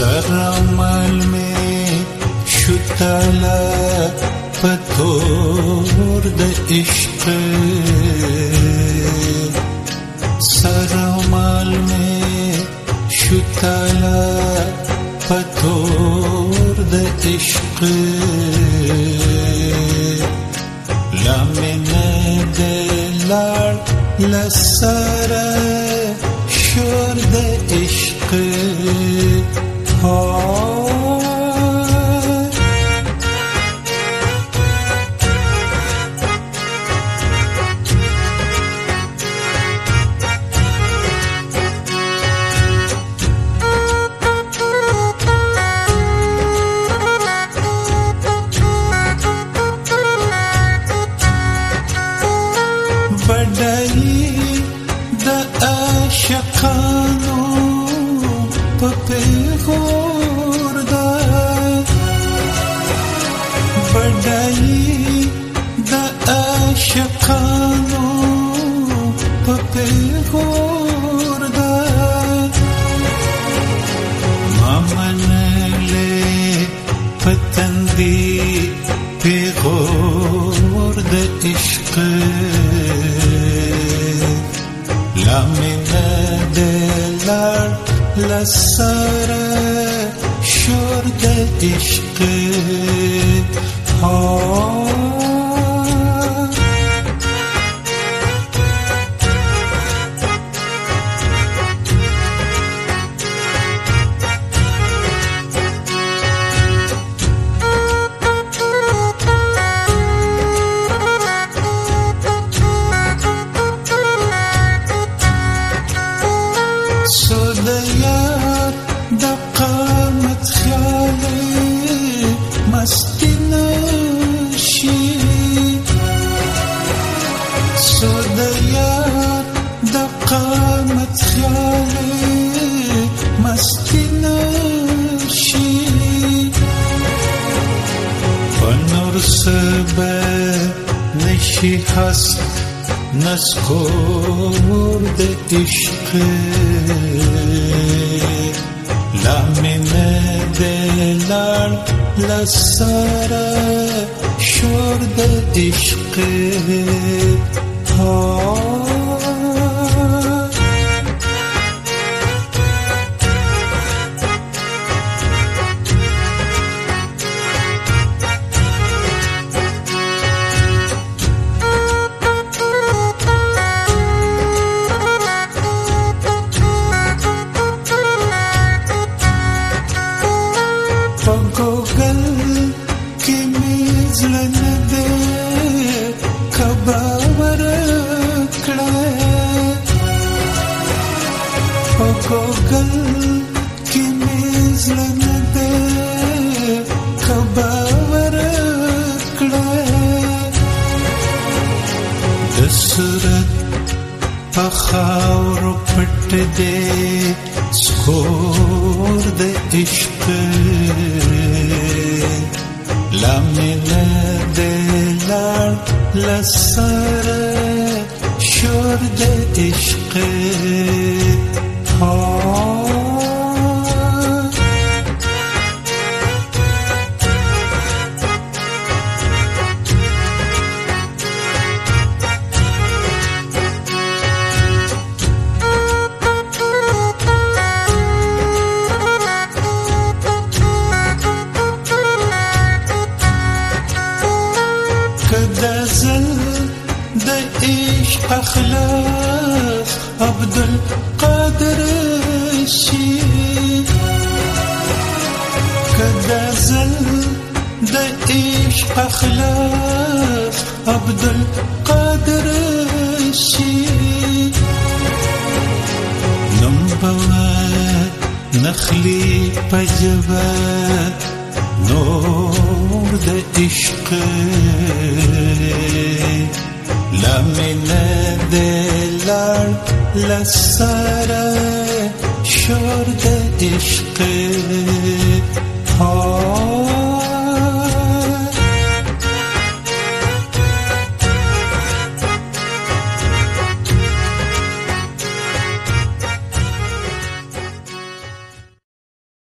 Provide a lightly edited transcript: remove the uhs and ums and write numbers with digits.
सरमल में शुतला पथोर द इश्क सरमल में शुतला पथोर द इश्क लामिन दिलार लसर शोर द इश्क बड़ाई द आशिकानो पपेगोर दा बड़ाई द आशिकानो पपेगोर दा मामन ले पतंदी पेगोर द इश्क लामिन दिलार लसर शोर द इश्क صديات دقامت خيالي مسكنا شي صديات دقامت خيالي مسكنا شي ونور سبا نشي حس نسكور د عشق लामिन दिलार लसर शोर द इश्क पगोगल की मेजलन दे खबर कड़े पगोगल की मेजलन दे खबर कड़े दसरत पखावर पट दे स्कोर द इश्क लामिन दिलार लसर शोर द इश्क كدازل د عشق اخلاص عبد القادر شي كدازل د عشق اخلاص عبد القادر شي نمبوا نخلي پجوا نور د عشق लामिन दिलार लसर शोर द इश्क